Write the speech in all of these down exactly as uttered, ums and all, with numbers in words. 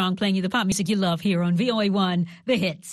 Armstrong playing you the pop music you love here on V O A one, The Hits.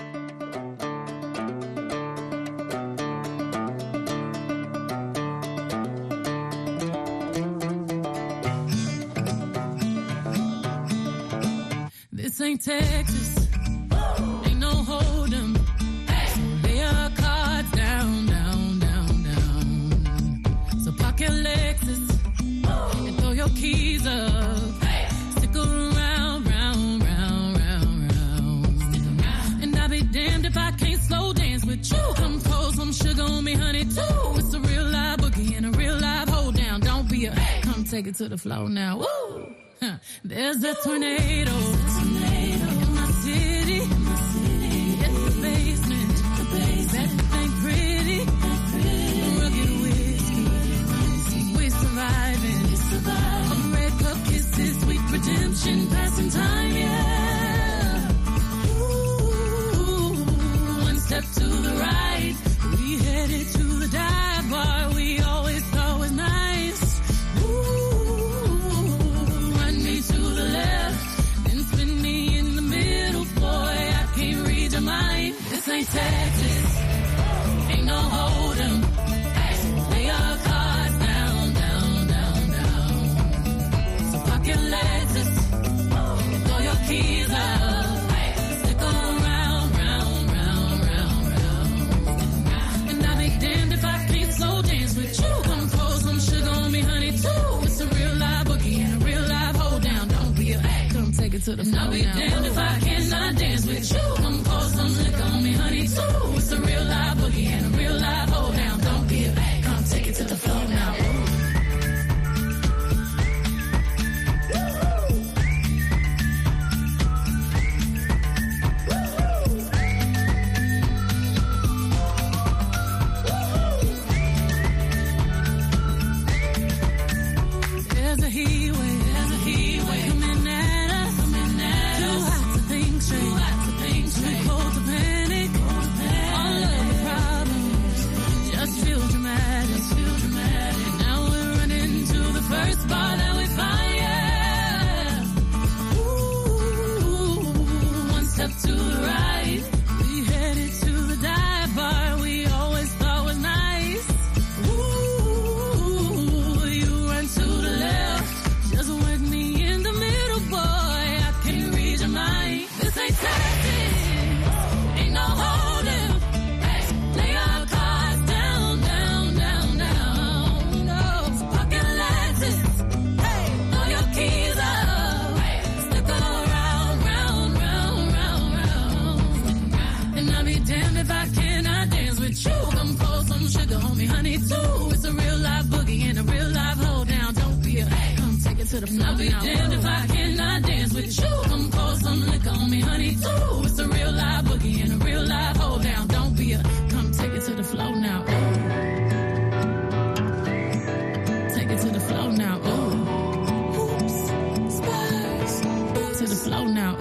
This ain't Texas, ain't no hold'em. So lay our cards down, down, down, down. So park your Lexus and throw your keys up. Stick around, round, round, round, round. And I'll be damned if I can't slow dance with you. Come pour some sugar on me, honey, too. It's a real live boogie and a real live hold down. Don't be a, come take it to the floor now. Woo! Huh. There's a tornado. In my city, in my city, it's the basement, the basement. That ain't pretty, pretty. Rugged whiskey, we surviving, we surviving. Red cup kisses, sweet redemption, passing time, yeah. Ooh, one step to the right, we headed to the dive bar we always thought was nice. Ooh, run me to the left, then spin me in the middle, boy, I can't read your mind. This ain't Texas, ain't no hold'em. Lay our cards down, down, down, down. So park your Lexus and throw your keys up. Stick around, round, round, round, round. And I'll be damned if I can't slow dance with you. Come pour some sugar on me, honey, too. It's a real live boogie and a real live hold down. Don't be a come take it to the floor. I'll be damned if I cannot dance with you. Come pour some liquor on me, honey, too. It's a real live boogie and a real live hold down. Don't be a come take it to the floor now. There's a heat wave, there's a heat wave coming at us, coming at us. Too hot to think straight, too hot to think straight. Too cold to panic, cold to panic. All of the problems just feel dramatic, just feel dramatic. Now we're running to the first bar that we find, yeah. Ooh, one step to the right, we headed to the dive bar we always thought was nice. Ooh, you run to the left, just work me in the middle, boy, I can't read your mind. This ain't Texas, ain't no hold'em. Lay our cards down, down, down, down. No, so park your Lexus, throw your keys up. Stick around, round, round, round, round. And I'll be damned if I cannot dance with you. Come pour some sugar on me, honey, too. It's a real live boogie and a real live hold down. Don't be a come take it to the floor. I'll be damned if I cannot dance with you. Come pour some liquor on me, honey, too. It's a real live boogie and a real live hold down. Don't be a come take it to the floor now. Take it to the floor now. Ooh. Oops. Spurs. To the floor now.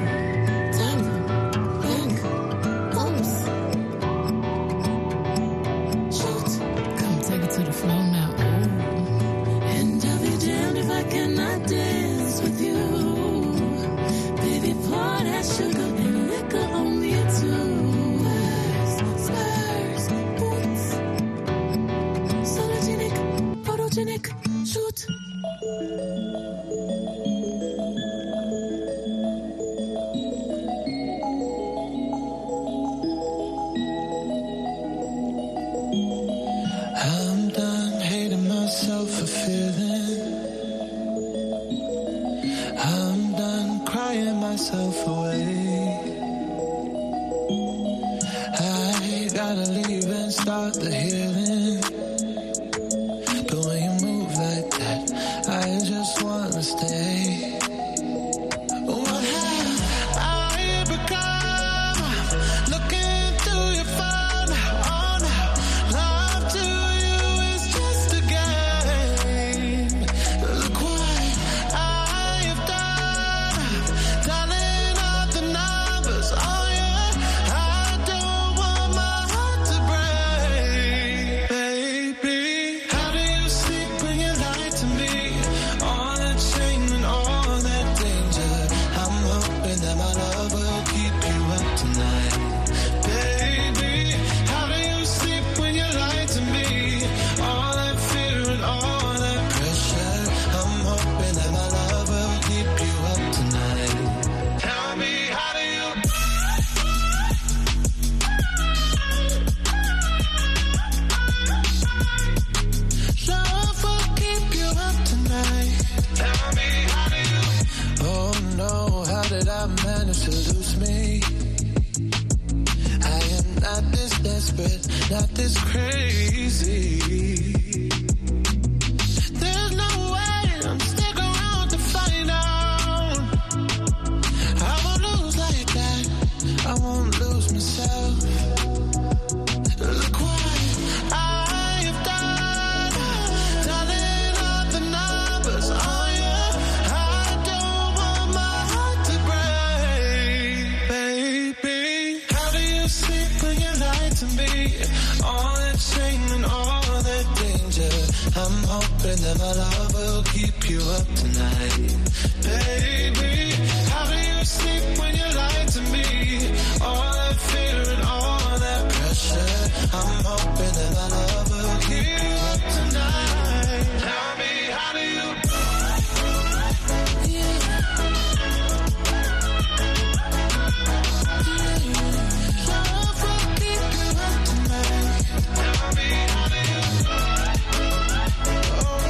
Come take it to the floor now. And I'll be damned if I cannot dance with you. Baby, pour that sugar and liquor on me too. Spurs, boots, sologenic, photogenic, shoot. I'm done hating myself for feeling. I'm done crying myself away. I gotta leave and start the healing. But when you move like that, I just wanna stay. What have I become? Looking through your phone, oh no, love to you is just a game. Look what I have done, dialing up the numbers, oh yeah. I don't want my heart to break. I managed to lose me. I am not this desperate, not this crazy. There's no way I'm sticking around to find out. I won't lose like that, I won't lose myself. Look what I have done, tallying up the numbers on you. I don't want my heart to break, baby. How do you sleep when you lie to me? All that shame and all that danger. I'm hoping that my love will keep you up tonight, baby. How do you sleep when you lie to me? All that fear and all that pressure. I'm hoping that my love will keep you up tonight. Tell me, how do you? Yeah. Love will keep you up tonight. Tell me, how do you? Oh,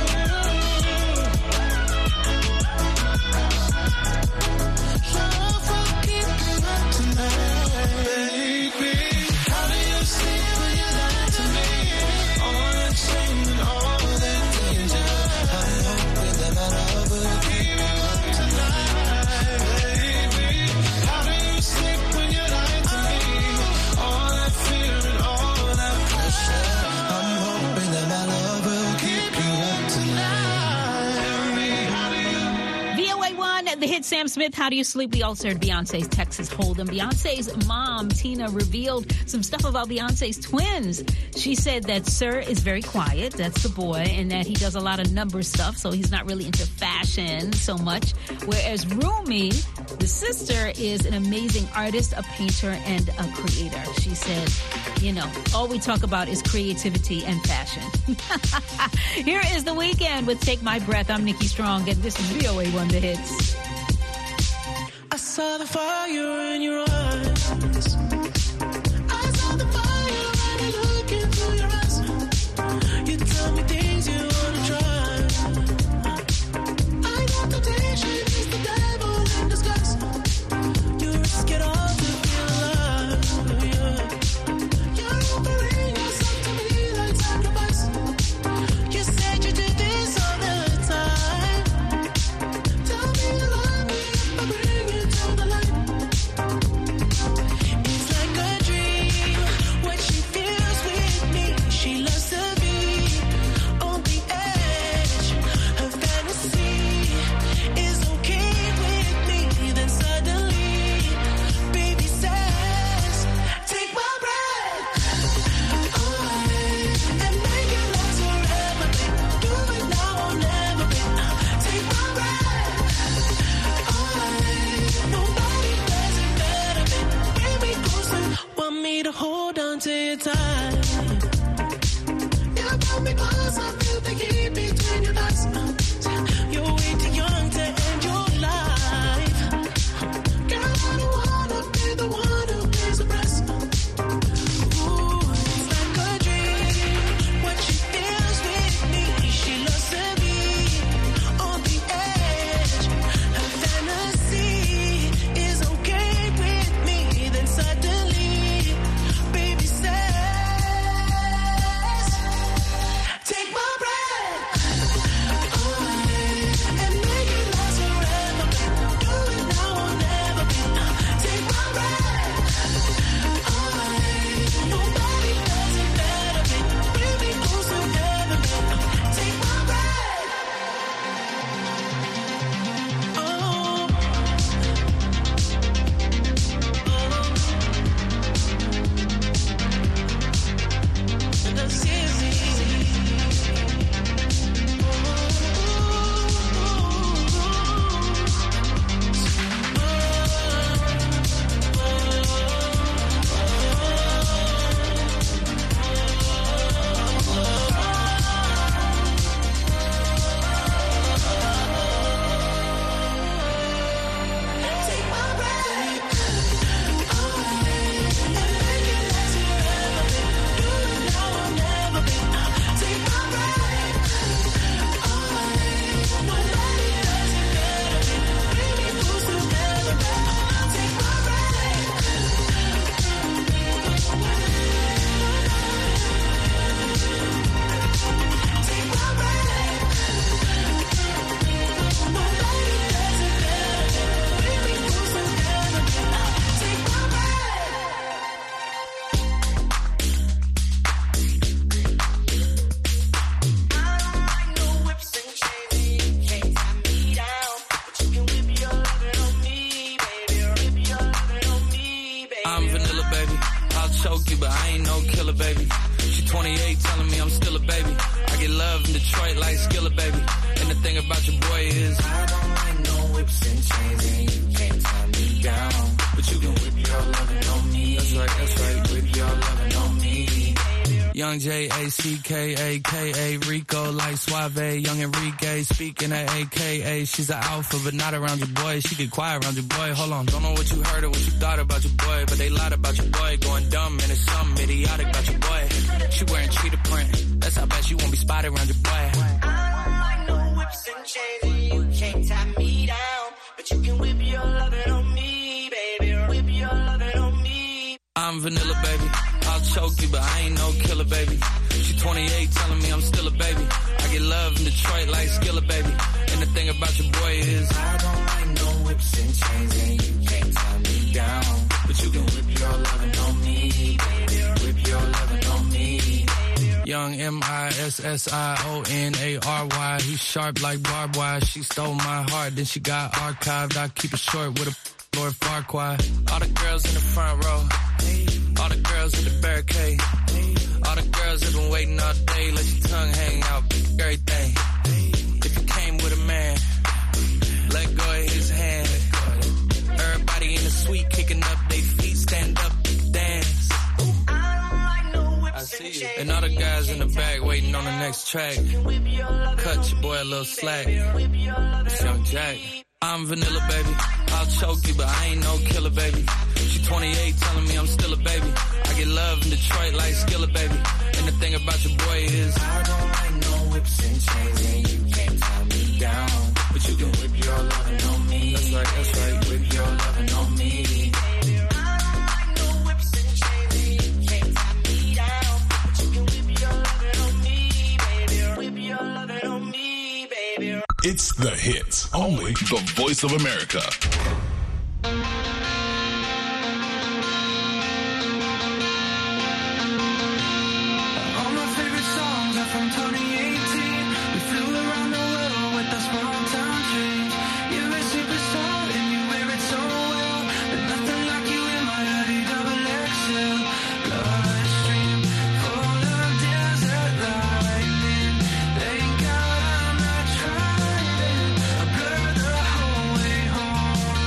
love will keep you up tonight, baby. How do you sleep when you lie to me? All that shame and all that danger. I'm hoping that my love will keep you up tonight, baby. How do you sleep when you lie to me? All that fear and all that pressure. I'm hoping that my love will keep you up tonight. Tell me, how do you? V O A one, the hit Sam Smith, How Do You Sleep? We also heard Beyonce's Texas Hold'em. Beyonce's mom, Tina, revealed some stuff about Beyonce's twins. She said that Sir is very quiet, that's the boy, and that he does a lot of number stuff, so he's not really into fashion so much. Whereas Rumi, the sister, is an amazing artist, a painter, and a creator. She said, you know, all we talk about is creativity and fashion. Here is The Weeknd with Take My Breath. I'm Nikki Strong, and this is V O A one, the hits. I saw the fire in your eyes. I saw the fire when I look into your eyes. You tell me things you wanna try. I got the temptation, it's the devil in disguise. You risk it all to feel alive. Yeah. You're offering yourself to me like sacrifice. You said you do this all the time. Tell me you love me if I bring you to the light. choke you, but I ain't no killer, baby. She twenty-eight telling me I'm still a baby. I get love in Detroit like Skilla, baby. And the thing about your boy is I don't like no whips and chains, and you can't tie me down. But you can whip your lovin' on me. That's right, that's right, whip your lovin' on me. Young J A C K A K A Rico like Suave, young Enrique speaking at A K A. She's an alpha but not around your boy. She get quiet around your boy. Hold on, don't know what you heard or what you thought about your boy, but they lied about your boy. Going dumb and it's something idiotic about your boy. She wearing cheetah print. That's how bad she won't be spotted around your boy. I don't like no whips and chains, and you can't tie me down, but you can whip your lovin' on me, baby. Whip your lovin' on me. I'm vanilla, baby. I'll choke you, but I ain't no killer, baby. She twenty-eight telling me I'm still a baby. I get love in Detroit like Skilla, baby. And the thing about your boy is I don't like no whips and chains, and you can't tie me down, but you can whip your lovin' on me, baby. Whip your lovin' on me. Young M I S S I O N A R Y. He's sharp like barbed wire. She stole my heart, then she got archived. I keep it short with a Lord Farquaad. All the girls in the front row, all the girls in the barricade, all the girls have been waiting all day. Let your tongue hang out, everything. If you came with a man, let go of his hand. Everybody in the suite kicking up their feet, stand up, dance. I see you. And all the guys in the back waiting on the next track. Cut your boy a little slack. It's Young Jack. I'm vanilla, baby. I'll choke you, but I ain't no killer, baby. She twenty-eight telling me I'm still a baby. I get love in Detroit like Skilla, baby. And the thing about your boy is I don't like no whips and chains, and you can't tie me down, but you can whip your lovin' on me. That's right, that's right, whip your lovin' on me. It's The Hits, only the Voice of America. All my favorite songs are from twenty eighteen. We flew around the world with a small town dreams. You're a superstar and you wear it so well, but nothing like you in my hoodie double X L. Blood stream full of desert lightning. Thank God I'm not trying. I blur the whole way home.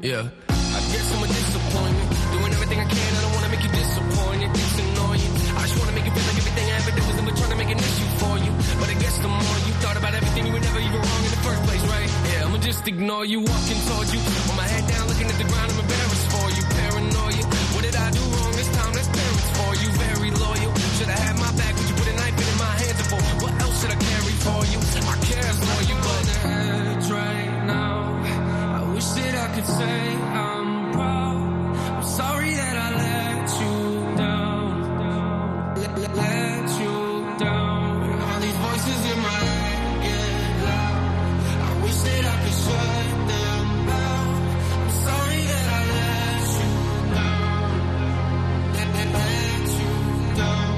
Yeah, I guess I'm a disappointment. Doing everything I can, I don't wanna make you disappointed. It's annoying. I just wanna make you feel like everything I ever did was never trying to make an issue for you. But I guess the more you thought about everything, you were never even wrong in the first place, right? Yeah, I'ma just ignore you, walking towards you. With my head down, looking at the ground, I'm embarrassed for you. Paranoia, what did I do wrong this time? That's parents for you, very loyal. Should've had my back, but you put a knife in my hands for. What else should I carry for you? I care for you, but the edge right now. I wish that I could say I'm proud. I'm sorry that I let you down. Let, let, let you down. All these voices in my head get loud. I wish that I could shut them out. I'm sorry that I let you down. Let, let, let you down.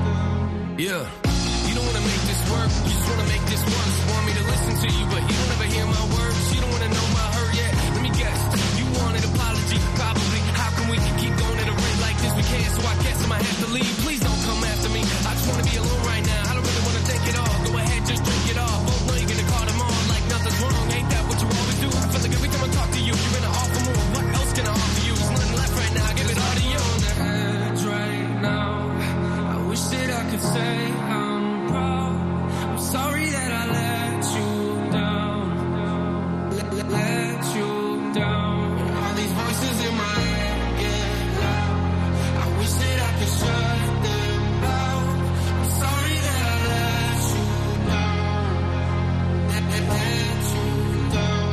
Yeah. You don't wanna make this work. You just wanna make this worse. Want me to listen to you, but you don't ever hear my words. You don't wanna know my hurt yet. Let me guess. You want an apology, probably. How can we keep going at a rate like this? We can't, so I guess I might have to leave. Please don't come after me. I just wanna be alone right now. I don't really wanna take it all. Go ahead, just drink it all. Both know you're gonna call them on like nothing's wrong. Ain't that what you always do? I feel like every time I talk to you, you're gonna offer more. What else can I offer you? There's nothing left right now. I give it all to you. On the edge right now. I wish that I could say I'm proud. I'm sorry that I let you down. Let, let, let you down. All these voices in my head get loud. I wish that I could shut them out. I'm sorry that I let you down. Let, let, let you down.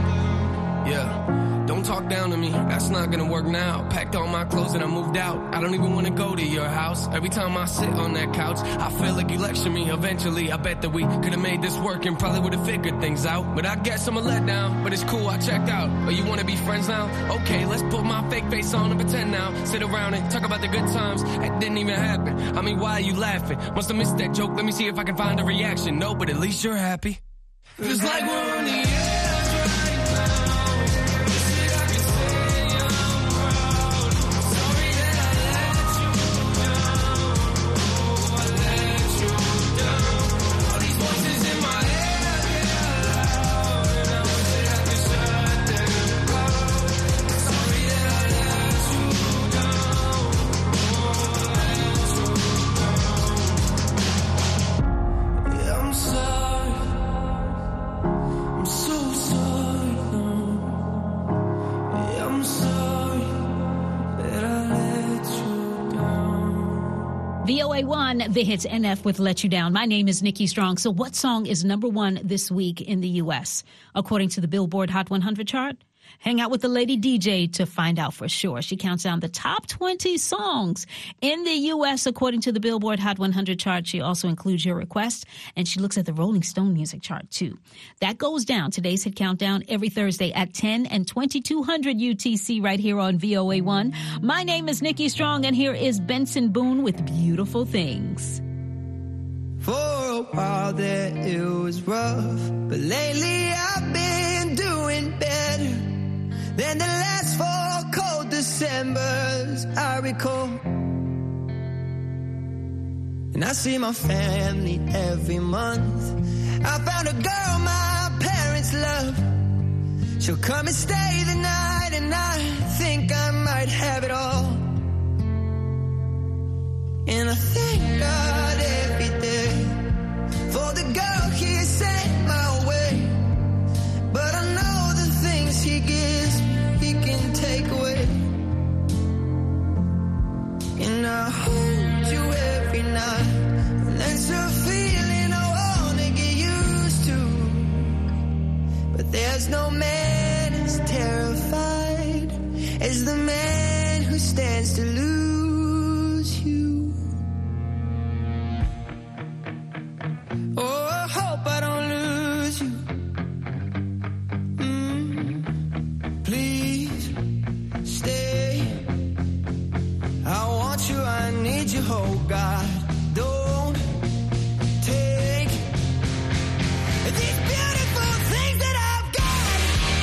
Yeah. Don't talk down to me, that's not gonna work now. Packed all my clothes and I moved out. I don't even wanna go to your house. Every time I sit on that couch, I feel like you lecture me. Eventually, I bet that we could've made this work and probably would've figured things out. But I guess I'm a letdown, but it's cool, I checked out. Oh, you wanna be friends now? Okay, let's put my fake face on and pretend now. Sit around and talk about the good times. That didn't even happen. I mean, why are you laughing? Must have missed that joke, let me see if I can find a reaction. No, but at least you're happy. Feels like we're on the edge right now. V O A one, The Hits N F with Let You Down. My name is Nikki Strong. So what song is number one this week in the U S? According to the Billboard Hot one hundred chart? Hang out with the lady D J to find out for sure. She counts down the top twenty songs in the U S according to the Billboard Hot one hundred chart. She also includes your request, and she looks at the Rolling Stone music chart too. That goes down, today's Hit Countdown, every Thursday at ten and twenty-two hundred U T C right here on V O A one. My name is Nikki Strong, and here is Benson Boone with Beautiful Things. For a while there it was rough, but lately I've been doing better than the last four cold Decembers I recall. And I see my family every month. I found a girl my parents love. She'll come and stay the night, and I think I might have it all. And I thank God every day for the girl he sent my way. But I know the things he gives he can take away. And I hold you every night, and that's a feeling I wanna get used to. But there's no man as terrified as the man who stands to lose you. Oh, I hope I don't lose you. I need you, oh God, don't take these beautiful things that I've got.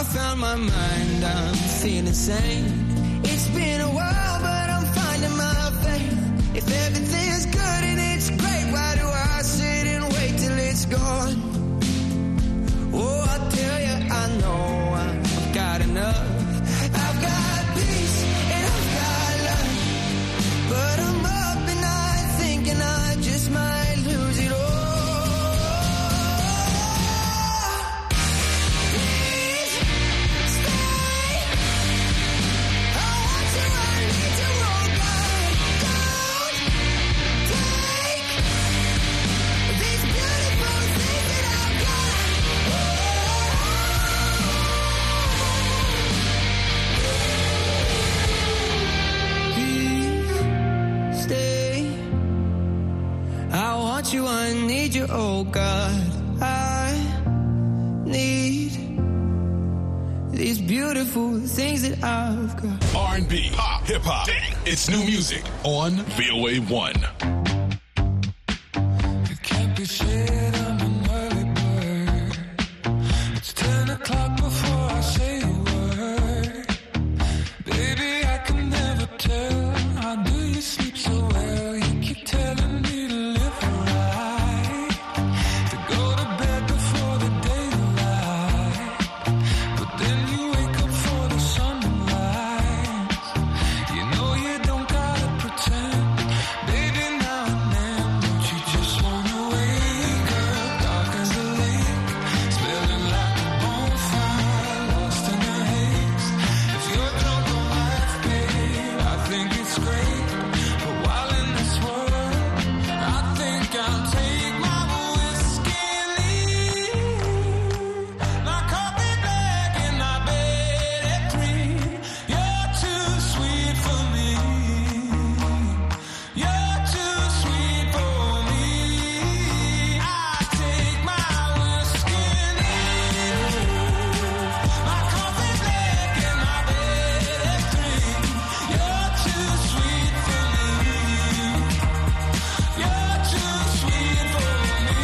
I found my mind, I'm feeling sane. It's been a while, but I'm finding my faith. If everything's good and it's great, why do I sit and wait till it's gone? Oh, I tell you, I know I've got enough. I've got peace and I've got love, but I'm up at night thinking I just might lose it all. Please stay. I want you, I need you, oh God. Don't take these beautiful things that I've got. Please stay. I want you, I need you, oh God. I need these beautiful things that I've got. R and B, pop, hip hop. It's new music on V O A one. You can't be shit, I'm an early bird. It's ten o'clock before I say a word. Baby, I can never tell. How do you sleep so well? You keep telling me to live right, to go to bed before the daylight. But then you wake up for the sunrise. You know you don't gotta pretend. Baby, now and then, don't you just wanna wake up dark as a lake, smelling like a bonfire, lost in the haze. If you're drunk on life, babe, I think it's great. But while in this world, I think I'll take my whiskey and leave. My coffee black and my bed at three. You're too sweet for me. You're too sweet for me. I take my whiskey and leave. My coffee black and my bed at three. You're too sweet for me. You're too sweet for me.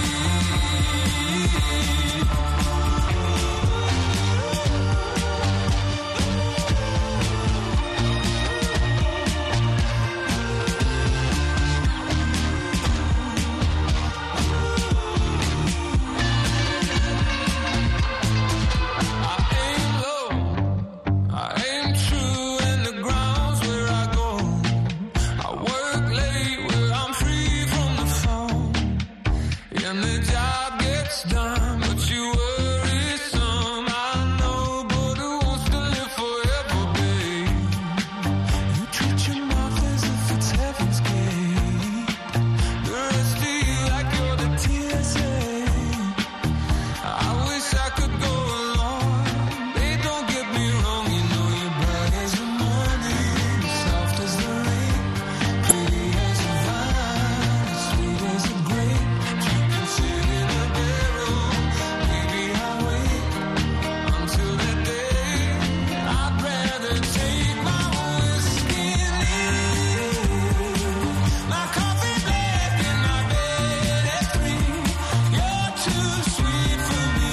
I aim low, I aim true, and the ground's where I go. I work late where I'm free from the phone, and the job gets done, but you worry some. I know, but who wants to live forever, babe? You treat your mouth as if it's heaven's gate. The rest of you like you're the T S A. I wish I could go along. Babe, don't get me wrong, you know you're bright as the morning, soft as the rain, pretty as a vine, sweet as a grape. You can sit in a barrel, maybe I'll wait until that day. I'd rather take my whiskey and leave. My coffee black and my bed at three. You're too sweet for me.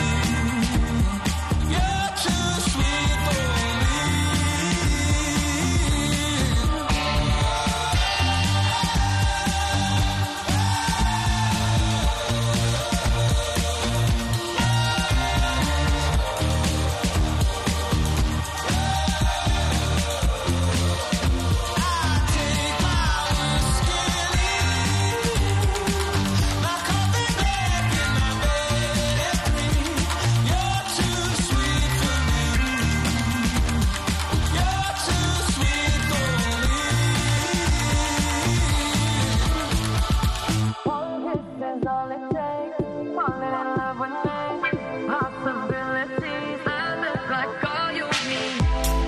You're too sweet for me. Take my whiskey and leave. My coffee black and my bed at three. You're too sweet for me. You're too sweet for me. One kiss is all it takes. Falling in love with me. Possibilities that look like all you need.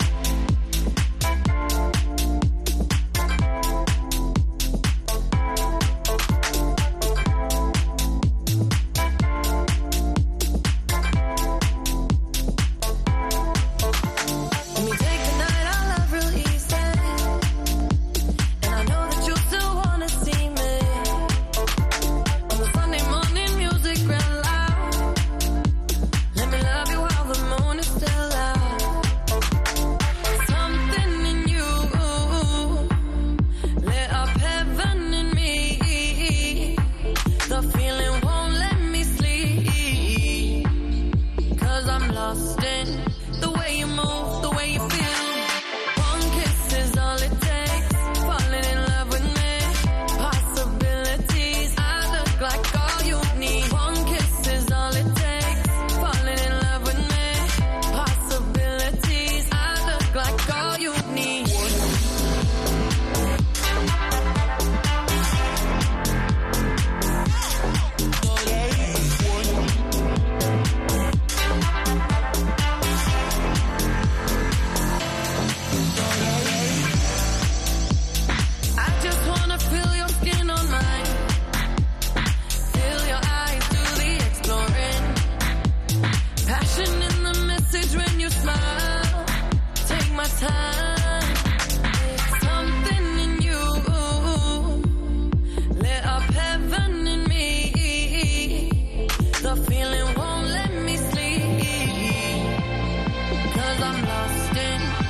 Let me take the night I love real easy, and I know that you still wanna see me. On the Sunday morning, music real loud. Let me love you while the moon is The way you move, the way you feel. One kiss is all it takes. Falling in love with me. Possibilities. I look like all you need. One kiss is all it takes. Falling in love with me. Possibilities. I look like all you need. I just wanna feel your skin on mine. Feel your eyes do the exploring. Passion in the message when you smile. Take my time. It's something in you. Lit up heaven in me. The feeling won't let me sleep. Cause I'm lost in